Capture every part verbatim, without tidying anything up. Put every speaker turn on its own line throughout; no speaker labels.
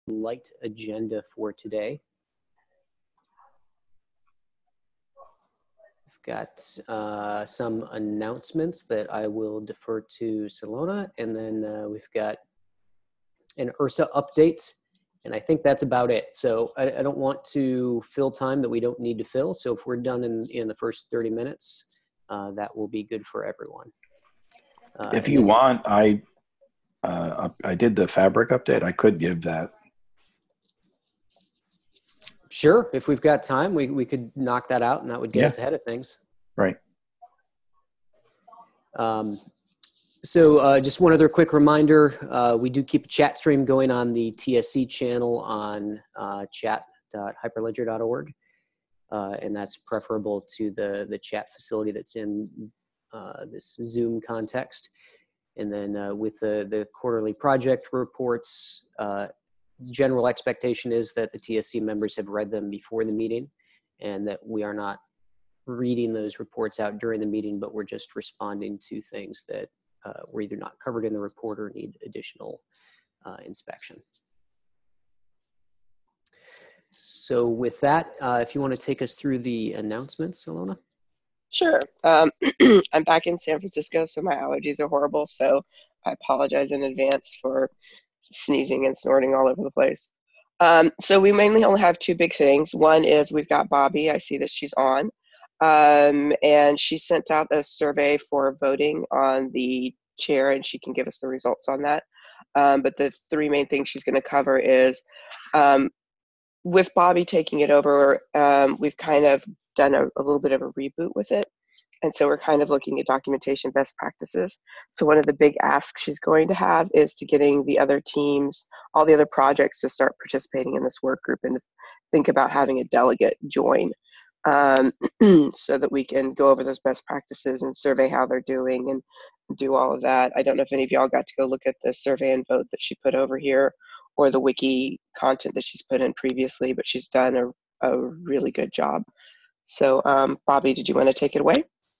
light agenda for today. We've got uh, some announcements that I will defer to Salona, and then uh, we've got an URSA update, and I think that's about it. So I, I don't want to fill time that we don't need to fill. So if we're done in, in the first thirty minutes, uh, that will be good for everyone. Uh,
if you
then,
want, I uh, I did the fabric update. I could give that.
Sure, if we've got time, we, we could knock that out, and that would get
Yeah.
us ahead of things.
Right.
Um, so uh, just one other quick reminder, uh, we do keep a chat stream going on the T S C channel on uh, chat dot hyperledger dot org, uh, and that's preferable to the, the chat facility that's in uh, this Zoom context. And then uh, with the, the quarterly project reports, uh, general expectation is that the T S C members have read them before the meeting, and that we are not reading those reports out during the meeting, but we're just responding to things that uh, were either not covered in the report or need additional uh, inspection. So with that, uh, if you want to take us through the announcements, Alona.
Sure. Um, I'm back in San Francisco, so my allergies are horrible. So I apologize in advance for sneezing and snorting all over the place. Um, so we mainly only have two big things. One is we've got Bobby. I see that she's on. Um, and she sent out a survey for voting on the chair, and she can give us the results on that. Um, but the three main things she's going to cover is um, with Bobby taking it over, um, we've kind of done a, a little bit of a reboot with it. And so we're kind of looking at documentation best practices. So one of the big asks she's going to have is to getting the other teams, all the other projects to start participating in this work group and to think about having a delegate join um, so that we can go over those best practices and survey how they're doing and do all of that. I don't know if any of y'all got to go look at the survey and vote that she put over here or the wiki content that she's put in previously, but she's done a, a really good job. So um, Bobby, did you want to take it away?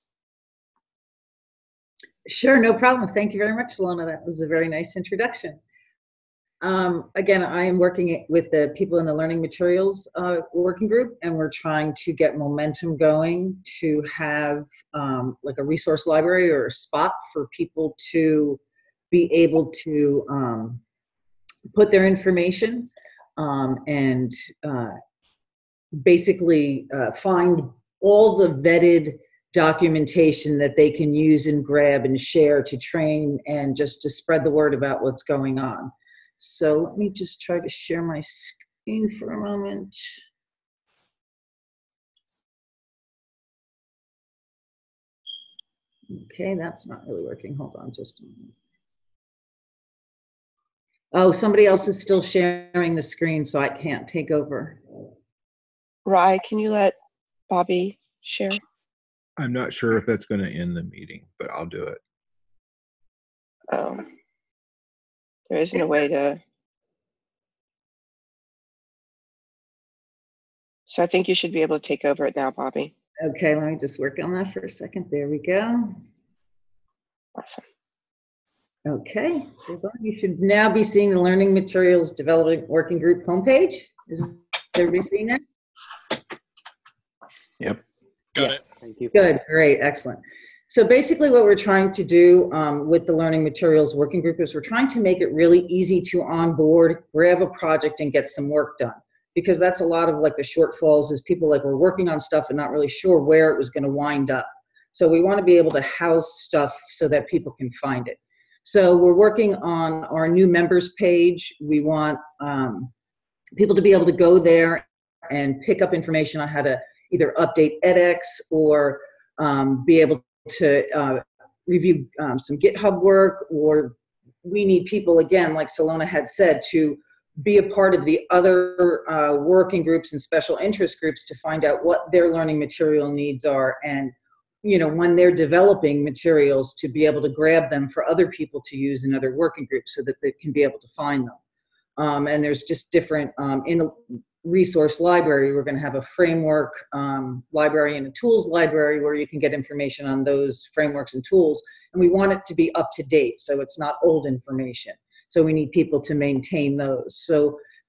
Sure, no problem. Thank you very much, Salona. That was a very nice introduction. Um, again, I am working with the people in the Learning Materials uh, Working Group, and we're trying to get momentum going to have um, like a resource library or a spot for people to be able to um, put their information um, and uh, basically uh, find all the vetted documentation that they can use and grab and share to train and just to spread the word about what's going on. So let me just try to share my screen for a moment. Okay, that's not really working. Hold on just a moment. Oh, somebody else is still sharing the screen, so I can't take over.
Rye, can you let Bobby share?
I'm not sure if that's going to end the meeting, but I'll do it.
Oh, there isn't a way to. So I think you should be able to take over it now, Bobby.
Okay, let me just work on that for a second. There we go.
Awesome.
Okay, you should now be seeing the Learning Materials Development Working Group homepage. Is everybody seeing that?
Yep.
Got yes, it. Thank you.
Good, great, excellent. So basically what we're trying to do um, with the Learning Materials Working Group is we're trying to make it really easy to onboard, grab a project and get some work done. Because that's a lot of like the shortfalls is people like we're working on stuff and not really sure where it was going to wind up. So we want to be able to house stuff so that people can find it. So we're working on our new members page. We want um, people to be able to go there and pick up information on how to either update edX or um, be able to uh, review um, some GitHub work, or we need people, again, like Salona had said, to be a part of the other uh, working groups and special interest groups to find out what their learning material needs are, and you know, when they're developing materials, to be able to grab them for other people to use in other working groups so that they can be able to find them. Um, and there's just different, um, in the resource library, we're going to have a framework um, library and a tools library where you can get information on those frameworks and tools. And we want it to be up to date, so it's not old information. So we need people to maintain those. So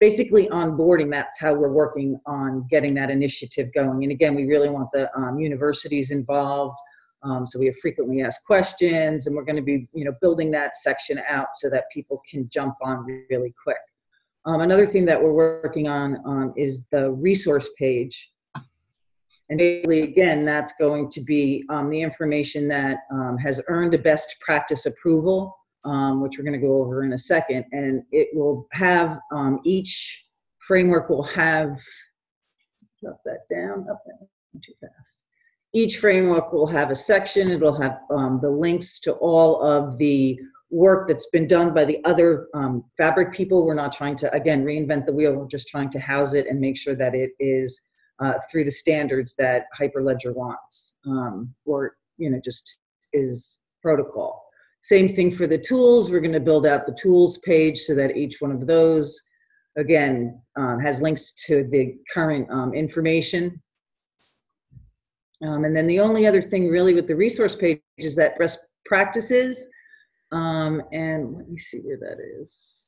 basically onboarding, that's how we're working on getting that initiative going. And again, we really want the um, universities involved. Um, so we have frequently asked questions, and we're going to be, you know, building that section out so that people can jump on really quick. Um, another thing that we're working on um, is the resource page. And basically, again, that's going to be um, the information that um, has earned a best practice approval, um, which we're going to go over in a second. And it will have, um, each framework will have, drop that down, up there, too fast. Each framework will have a section. It'll have um, the links to all of the work that's been done by the other um, Fabric people. We're not trying to, again, reinvent the wheel. We're just trying to house it and make sure that it is uh, through the standards that Hyperledger wants, um, or, you know, just is protocol. Same thing for the tools. We're going to build out the tools page so that each one of those, again, um, has links to the current um, information. Um, and then the only other thing really with the resource page is that best practices. Um, and let me see where that is.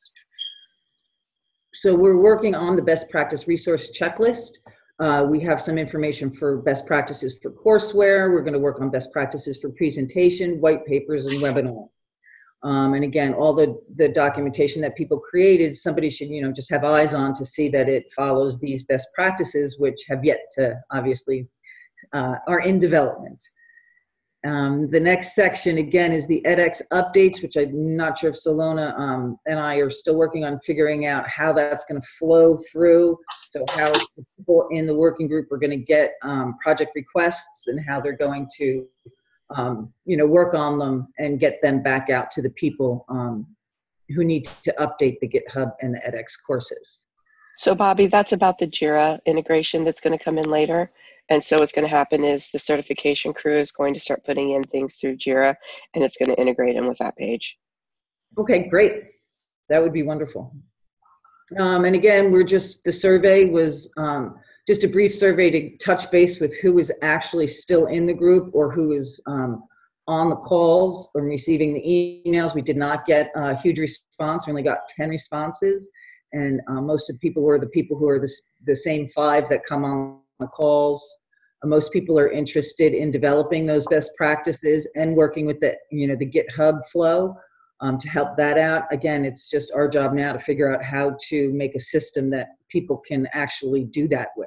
So we're working on the best practice resource checklist. Uh, we have some information for best practices for courseware. We're going to work on best practices for presentation, white papers, and webinar. Um, and again, all the, the documentation that people created, somebody should, you know, just have eyes on to see that it follows these best practices, which have yet to obviously uh, are in development. Um, the next section, again, is the edX updates, which I'm not sure if Salona um, and I are still working on figuring out how that's going to flow through. So how people in the working group are going to get um, project requests and how they're going to, um, you know, work on them and get them back out to the people um, who need to update the GitHub and the edX courses.
So Bobby, that's about the Jira integration that's going to come in later. And so what's going to happen is the certification crew is going to start putting in things through Jira, and it's going to integrate in with that page.
Okay, great. That would be wonderful. Um, and again, we're just, the survey was um, just a brief survey to touch base with who is actually still in the group or who is um, on the calls or receiving the emails. We did not get a huge response. We only got ten responses. And uh, most of the people were the people who are the, the same five that come on the calls. Uh, most people are interested in developing those best practices and working with the, you know, the GitHub flow um, to help that out. Again, it's just our job now to figure out how to make a system that people can actually do that with.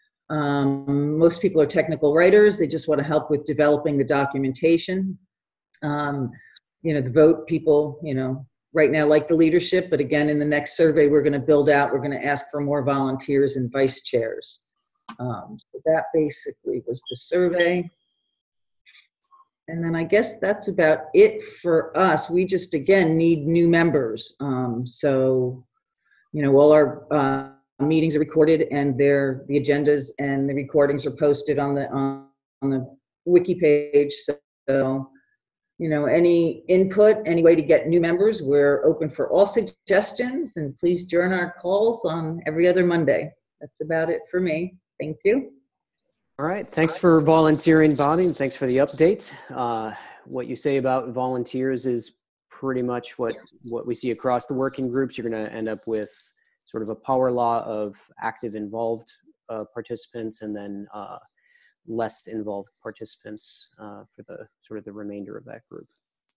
Um, most people are technical writers. They just want to help with developing the documentation. Um, you know, the vote people, you know, right now like the leadership, but again, in the next survey we're going to build out, we're going to ask for more volunteers and vice chairs. Um, so that basically was the survey. And then I guess that's about it for us. We just, again, need new members. Um, so, you know, all our uh, meetings are recorded and they're, the agendas and the recordings are posted on the, on, on the wiki page. So, so, you know, any input, any way to get new members, we're open for all suggestions, and please join our calls on every other Monday. That's about it for me. Thank you.
All right. Thanks for volunteering, Bobby, and thanks for the update. Uh, what you say about volunteers is pretty much what, what we see across the working groups. You're going to end up with sort of a power law of active involved uh, participants and then uh, less involved participants uh, for the sort of the remainder of that group.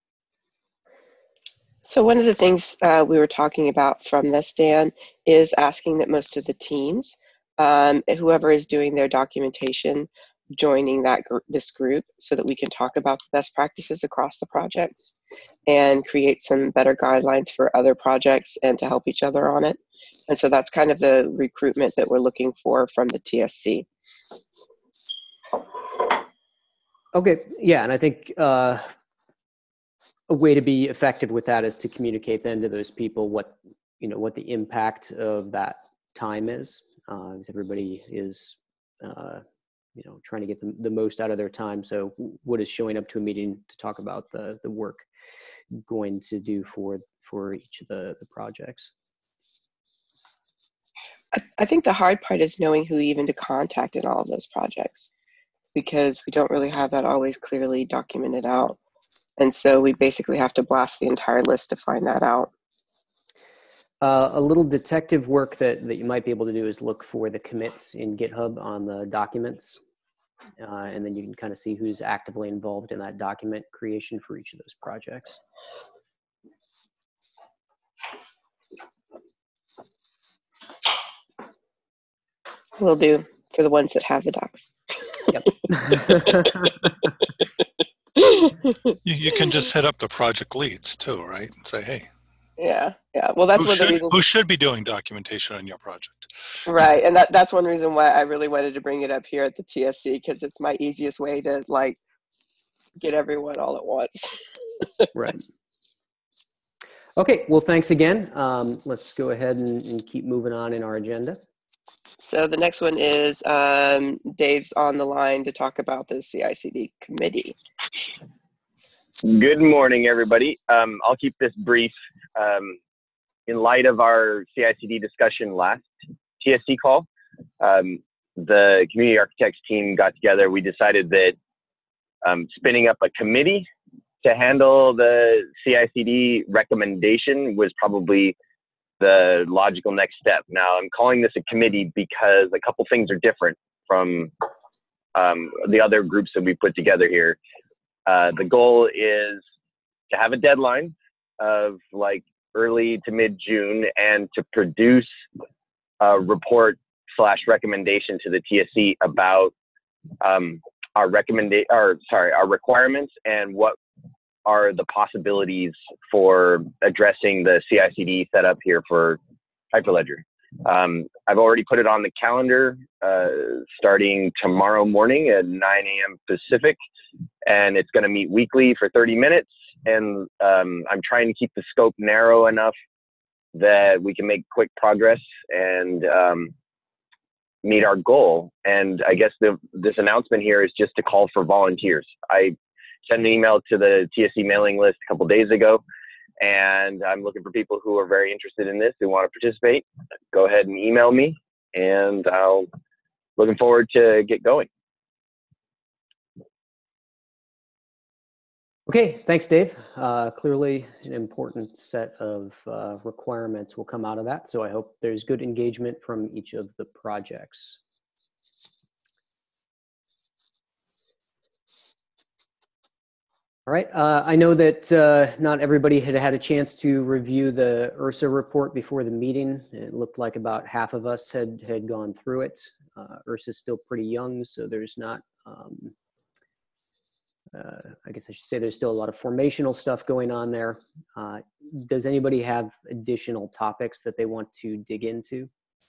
So one of the things uh, we were talking about from this, Dan, is asking that most of the teams, um, whoever is doing their documentation, joining that gr this group so that we can talk about the best practices across the projects and create some better guidelines for other projects and to help each other on it. And so that's kind of the recruitment that we're looking for from the T S C.
Okay, yeah, and I think uh, a way to be effective with that is to communicate then to those people what, you know, what the impact of that time is, uh, because everybody is, uh, you know, trying to get the, the most out of their time. So what is showing up to a meeting to talk about the, the work going to do for, for each of the, the projects?
I, I think the hard part is knowing who even to contact in all of those projects, because we don't really have that always clearly documented out. And so we basically have to blast the entire list to find that out.
Uh, a little detective work that, that you might be able to do is look for the commits in GitHub on the documents. Uh, and then you can kind of see who's actively involved in that document creation for each of those projects.
Will do for the ones that have the docs.
Yep.
You, you can just hit up the project leads too, right? And say, hey,
Yeah, yeah. Well, that's
who
one of the
should,
reasons.
who should be doing documentation on your project?
Right, and that, that's one reason why I really wanted to bring it up here at the T S C, because it's my easiest way to like get everyone all at once.
Right. Okay, well, thanks again. Um, let's go ahead and, and keep moving on in our agenda.
So the next one is um, Dave's on the line to talk about the C I C D committee.
Good morning, everybody. Um, I'll keep this brief. Um, in light of our C I C D discussion last T S C call, um, the community architects team got together. We decided that um, spinning up a committee to handle the C I C D recommendation was probably the logical next step. Now, I'm calling this a committee because a couple things are different from um, the other groups that we put together here. Uh, the goal is to have a deadline of like early to mid-June and to produce a report slash recommendation to the T S C about um, our recommenda- or sorry, our requirements and what are the possibilities for addressing the C I C D setup here for Hyperledger. Um, I've already put it on the calendar uh, starting tomorrow morning at nine A M Pacific, and it's going to meet weekly for thirty minutes. And um, I'm trying to keep the scope narrow enough that we can make quick progress and um, meet our goal. And I guess the, this announcement here is just to call for volunteers. I sent an email to the T S C mailing list a couple days ago, and I'm looking for people who are very interested in this, who want to participate. Go ahead and email me, and I'll looking forward to get going.
Okay, thanks, Dave. Uh, clearly an important set of uh, requirements will come out of that, so I hope there's good engagement from each of the projects. All right, uh, I know that uh, not everybody had had a chance to review the U R S A report before the meeting. It looked like about half of us had, had gone through it. Uh, U R S A is still pretty young, so there's not, um, uh, I guess I should say there's still a lot of formational stuff going on there. Uh, does anybody have additional topics that they want to dig into?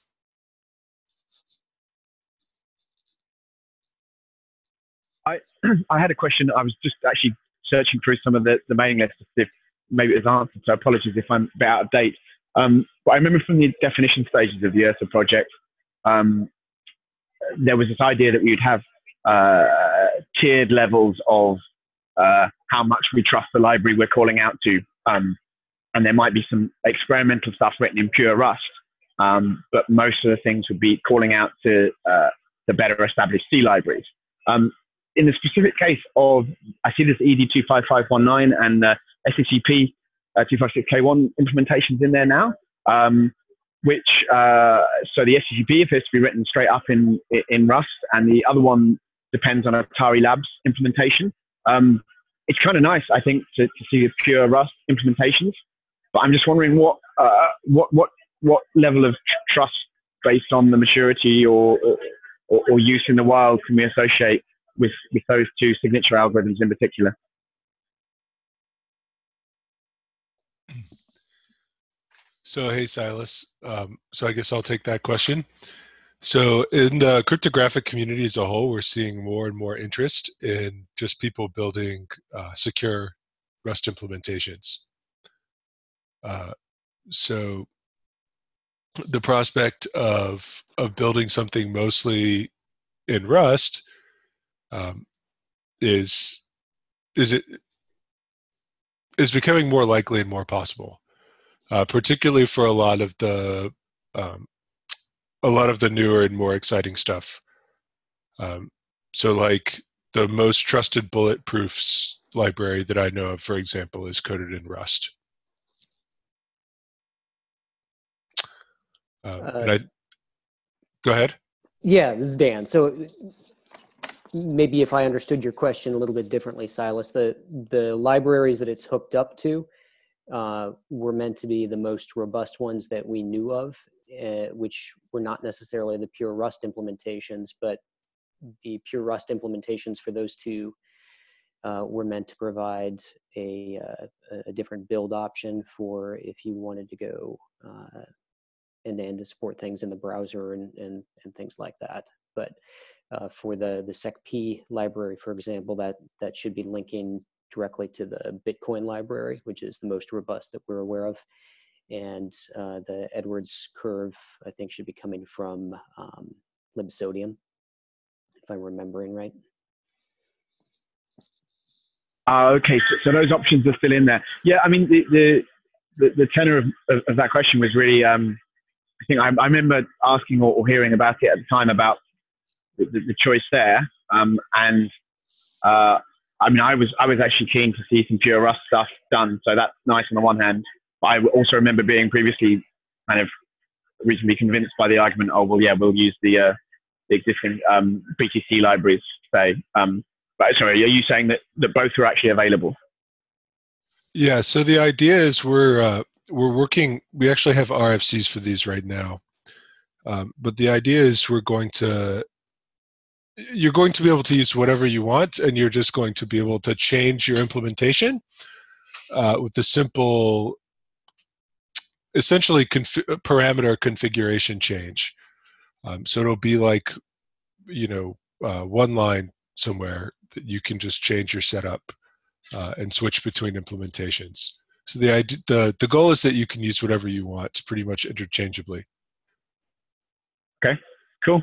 I, I had a question. I was just actually searching through some of the, the mailing lists to see if maybe it was answered, so apologies if I'm a bit out of date. Um, but I remember from the definition stages of the U R S A project, um, there was this idea that we would have uh, tiered levels of uh, how much we trust the library we're calling out to. Um, and there might be some experimental stuff written in pure Rust, um, but most of the things would be calling out to uh, the better established C libraries. Um, In the specific case of, I see this E D two five five one nine and uh, S C C P uh, two fifty-six K one implementations in there now, um, which, uh, so the S C C P appears to be written straight up in, in Rust, and the other one depends on Atari Labs implementation. Um, it's kind of nice, I think, to, to see the pure Rust implementations, but I'm just wondering what, uh, what, what, what level of tr trust based on the maturity or, or, or use in the wild can we associate with, with those two signature algorithms in particular?
So, hey, Silas. Um, so I guess I'll take that question. So in the cryptographic community as a whole, we're seeing more and more interest in just people building uh, secure Rust implementations. Uh, so the prospect of, of building something mostly in Rust um, is, is, it, is becoming more likely and more possible. Uh, particularly for a lot of the um, a lot of the newer and more exciting stuff. Um, so, like the most trusted bulletproofs library that I know of, for example, is coded in Rust. Um,
Uh,
and I, go ahead.
Yeah, this is Dan. So maybe if I understood your question a little bit differently, Silas, the, the libraries that it's hooked up to uh, were meant to be the most robust ones that we knew of, uh, which were not necessarily the pure Rust implementations, but the pure Rust implementations for those two uh, were meant to provide a, uh, a different build option for if you wanted to go uh, and, and to support things in the browser and, and, and things like that. But uh, for the, the SecP library, for example, that, that should be linking directly to the Bitcoin library, which is the most robust that we're aware of. And uh, the Edwards curve, I think, should be coming from um, Libsodium, if I'm remembering right.
Uh, okay, so, so those options are still in there. Yeah, I mean, the the, the, the tenor of, of, of that question was really, um, I think I, I remember asking or, or hearing about it at the time about the, the, the choice there. Um, and uh, I mean, I was I was actually keen to see some pure Rust stuff done, so that's nice on the one hand. But I also remember being previously kind of reasonably convinced by the argument, oh, well, yeah, we'll use the, uh, the existing um, B T C libraries, say. Um, but sorry, are you saying that, that both are actually available?
Yeah, so the idea is we're, uh, we're working, we actually have R F Cs for these right now. Um, but the idea is we're going to, you're going to be able to use whatever you want, and you're just going to be able to change your implementation uh, with the simple, essentially conf parameter configuration change. Um, so it'll be like, you know, uh, one line somewhere that you can just change your setup uh, and switch between implementations. So the, idea, the the goal is that you can use whatever you want pretty much interchangeably.
Okay, cool.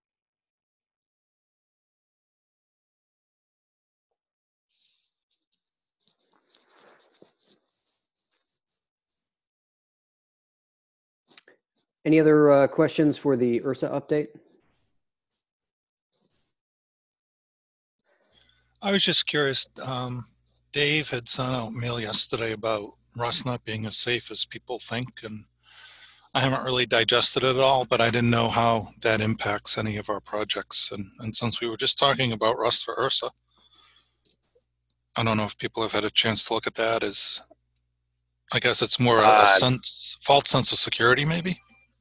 Any other uh, questions for the Ursa update?
I was just curious. Um, Dave had sent out mail yesterday about Rust not being as safe as people think, and I haven't really digested it all, but I didn't know how that impacts any of our projects. And, and since we were just talking about Rust for Ursa, I don't know if people have had a chance to look at that. As I guess it's more a, a
Uh,
sense, false sense of security, maybe.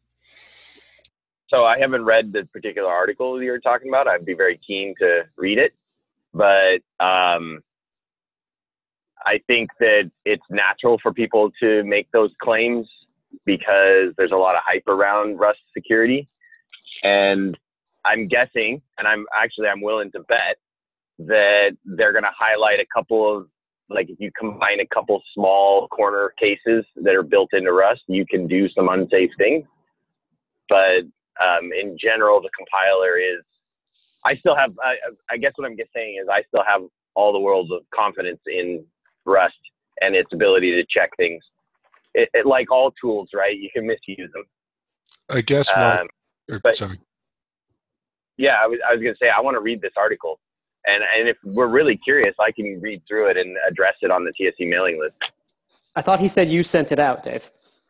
So I haven't read the particular article you're talking about. I'd be very keen to read it, but um, I think that it's natural for people to make those claims because there's a lot of hype around Rust security. And I'm guessing, and I'm actually, I'm willing to bet that they're going to highlight a couple of, like if you combine a couple small corner cases that are built into Rust, you can do some unsafe things. But um, in general, the compiler is, I still have, I, I guess what I'm just saying is I still have all the worlds of confidence in Rust and its ability to check things. It, it, like all tools, right? You can misuse them.
I guess, Mark,
Um,
or,
but-
sorry.
Yeah, I was, I was going to say, I want to read this article. And, and if we're really curious, I can read through it and address it on the T S C mailing list.
I thought he said you sent it out, Dave.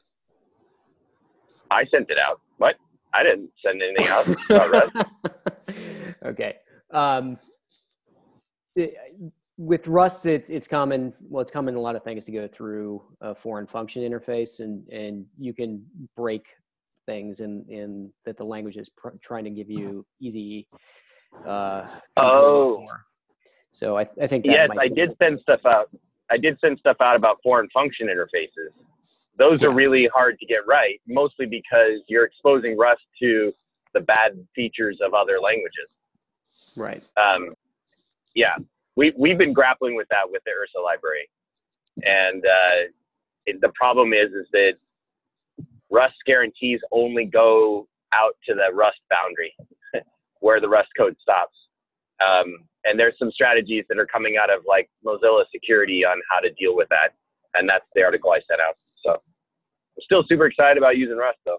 I sent it out. What? I didn't send anything out about Rust.
Okay. Um, it- with Rust, it's it's common. Well, it's common in a lot of things to go through a foreign function interface, and and you can break things in in that the language is pr trying to give you easy. Uh,
Oh.
for. So I I think that
Yes,
might
I
be-
did send stuff out. I did send stuff out about foreign function interfaces. Those
Yeah.
are really hard to get right, mostly because you're exposing Rust to the bad features of other languages.
right.
Um, yeah, we, we've been grappling with that with the Ursa library. And uh, it, the problem is, is that Rust guarantees only go out to the Rust boundary where the Rust code stops. Um, and there's some strategies that are coming out of like Mozilla security on how to deal with that. And that's the article I sent out. So I'm still super excited about using Rust though.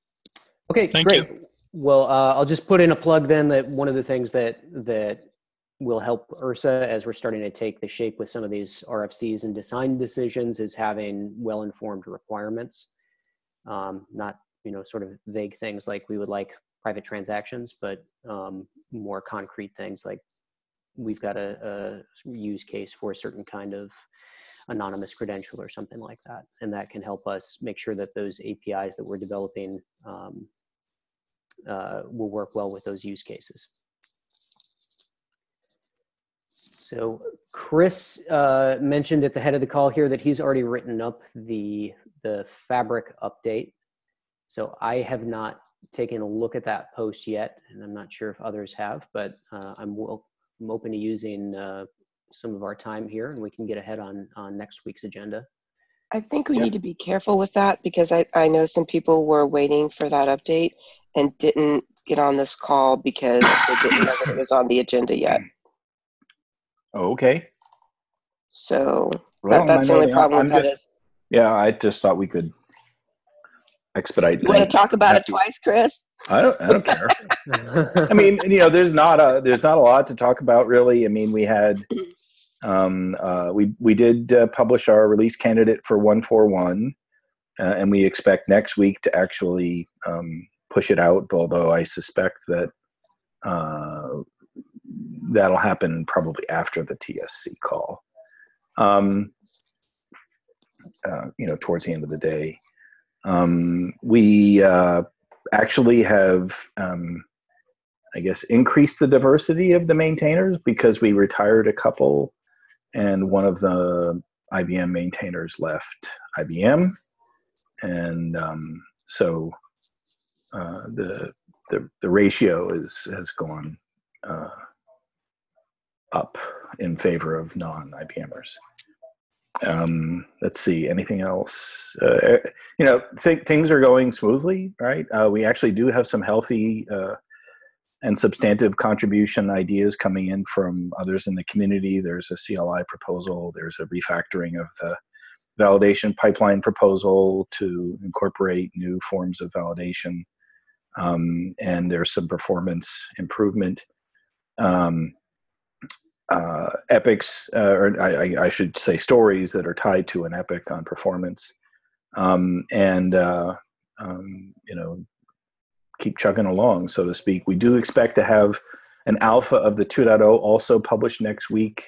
Okay,
Thank
great. Well, uh, I'll just put in a plug then that one of the things that that will help Ursa as we're starting to take the shape with some of these R F Cs and design decisions is having well-informed requirements, um, not, you know, sort of vague things like we would like private transactions, but um, more concrete things like we've got a, a use case for a certain kind of anonymous credential or something like that. And that can help us make sure that those A P Is that we're developing um, uh, will work well with those use cases. So Chris uh, mentioned at the head of the call here that he's already written up the, the Fabric update. So I have not taken a look at that post yet, and I'm not sure if others have, but uh, I'm, I'm open to using uh, some of our time here, and we can get ahead on, on next week's agenda.
I think we
Yeah.
need to be careful with that because I, I know some people were waiting for that update and didn't get on this call because they didn't know that it was on the agenda yet.
Oh, okay.
So
Well,
that, that's the
I know
only
the-
problem
I'm
with that
just-
is.
Yeah, I just thought we could expedite.
You want to
things.
talk about it
Happy-
twice, Chris?
I don't. I don't care. I mean, you know, there's not a there's not a lot to talk about really. I mean, we had um, uh, we we did uh, publish our release candidate for one forty-one, uh, and we expect next week to actually um, push it out. Although I suspect that uh, that'll happen probably after the T S C call. Um, uh, you know, towards the end of the day, um, we uh, actually have. Um, I guess, increase the diversity of the maintainers because we retired a couple and one of the I B M maintainers left I B M. And um, so uh, the, the the ratio is, has gone uh, up in favor of non-I B Mers. Um, let's see, anything else? Uh, you know, th things are going smoothly, right? Uh, we actually do have some healthy uh, and substantive contribution ideas coming in from others in the community. There's a C L I proposal. There's a refactoring of the validation pipeline proposal to incorporate new forms of validation. Um, and there's some performance improvement. Um, uh, epics, uh, or I, I should say stories that are tied to an epic on performance. Um, and, uh, um, you know, keep chugging along, so to speak. We do expect to have an alpha of the two point oh also published next week,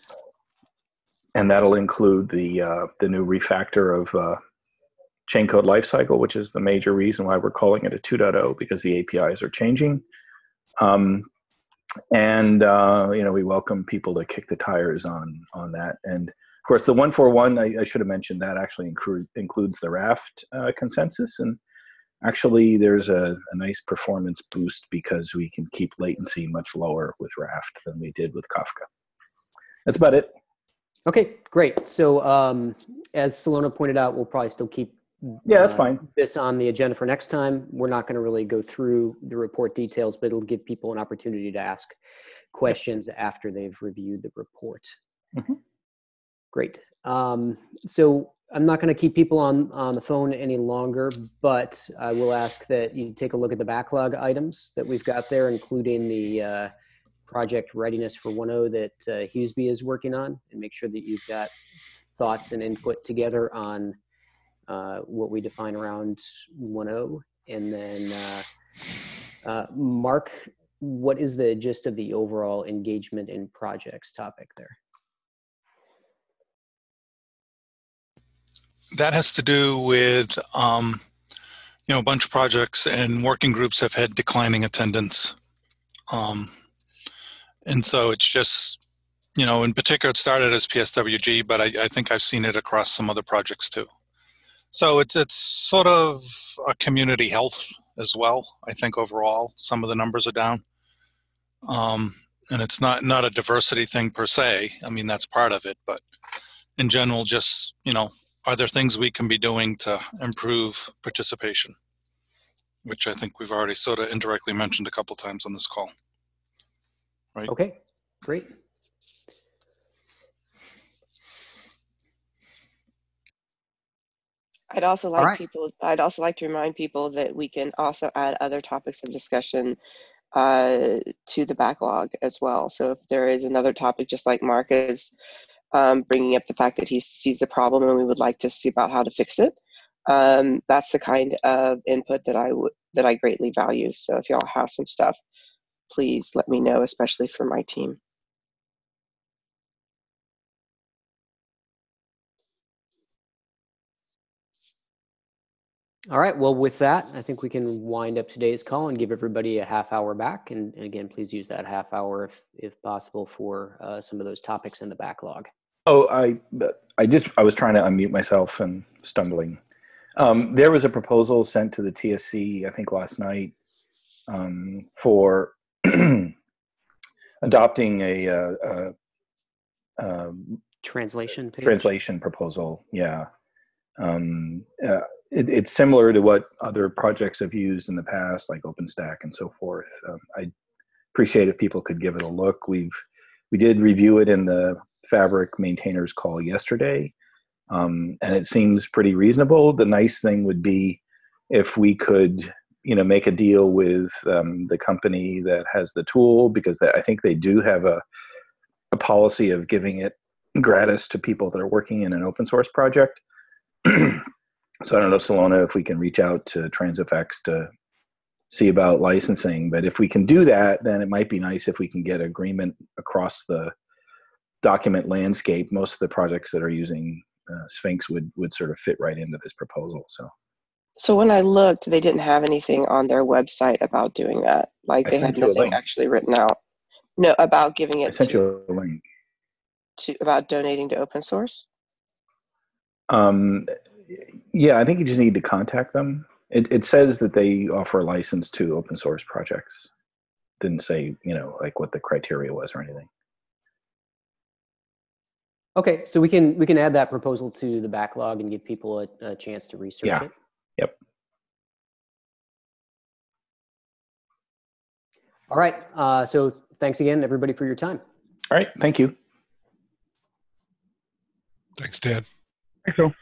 and that'll include the uh, the new refactor of uh, chain code lifecycle, which is the major reason why we're calling it a two point oh, because the A P Is are changing. Um, and uh, you know, we welcome people to kick the tires on on that. And of course, the one forty-one, I, I should have mentioned that actually include, includes the Raft uh, consensus. And actually, there's a, a nice performance boost because we can keep latency much lower with Raft than we did with Kafka. That's about it.
Okay, great. So um, as Salona pointed out, we'll probably still keep
Yeah, that's
uh,
fine.
this on the agenda for next time. We're not going to really go through the report details, but it'll give people an opportunity to ask questions after they've reviewed the report.
Mm-hmm.
Great. Um, so I'm not going to keep people on, on the phone any longer, but I will ask that you take a look at the backlog items that we've got there, including the uh, project readiness for one point oh that uh, Hughesby is working on, and make sure that you've got thoughts and input together on uh, what we define around one point oh. And then, uh, uh, Mark, what is the gist of the overall engagement in projects topic there?
That has to do with, um, you know, a bunch of projects and working groups have had declining attendance. Um, and so it's just, you know, in particular, it started as P S W G, but I, I think I've seen it across some other projects too. So it's, it's sort of a community health as well. I think overall, some of the numbers are down. Um, and it's not, not a diversity thing per se. I mean, that's part of it, but in general, just, you know, are there things we can be doing to improve participation? Which I think we've already sort of indirectly mentioned a couple times on this call. Right?
Okay, great.
I'd also like
right.
people, I'd also like to remind people that we can also add other topics of discussion uh, to the backlog as well. So if there is another topic, just like Mark is um, bringing up the fact that he sees the problem and we would like to see about how to fix it, um, that's the kind of input that I would that I greatly value. So if y'all have some stuff, please let me know, especially for my team.
All right, well, with that, I think we can wind up today's call and give everybody a half hour back. And, and again, please use that half hour if, if possible for uh, some of those topics in the backlog.
Oh, I, I just, I was trying to unmute myself and stumbling. Um, there was a proposal sent to the T S C, I think last night, um, for adopting a, uh, uh, um,
Translation page?
Translation proposal, yeah. Um, uh, it, it's similar to what other projects have used in the past, like OpenStack and so forth. Um, I appreciate if people could give it a look. We've we did review it in the Fabric maintainers call yesterday, um, and it seems pretty reasonable. The nice thing would be if we could, you know, make a deal with um, the company that has the tool, because I think they do have a a policy of giving it gratis to people that are working in an open source project. So I don't know, Salona, if we can reach out to Transifex to see about licensing, but if we can do that, then it might be nice if we can get agreement across the document landscape. Most of the projects that are using uh, Sphinx would, would sort of fit right into this proposal. So,
So when I looked, they didn't have anything on their website about doing that. Like
I
they
sent
had
you a
nothing
link.
actually written out. No, about giving
I
it
sent
to,
you a link.
to about donating to open source.
Um, yeah, I think you just need to contact them. It, it says that they offer a license to open source projects. Didn't say, you know, like what the criteria was or anything.
Okay, so we can we can add that proposal to the backlog and give people a, a chance to research
Yeah.
it.
Yep.
All right, uh, so thanks again, everybody, for your time.
All right, thank you.
Thanks, Dan.
Thanks all.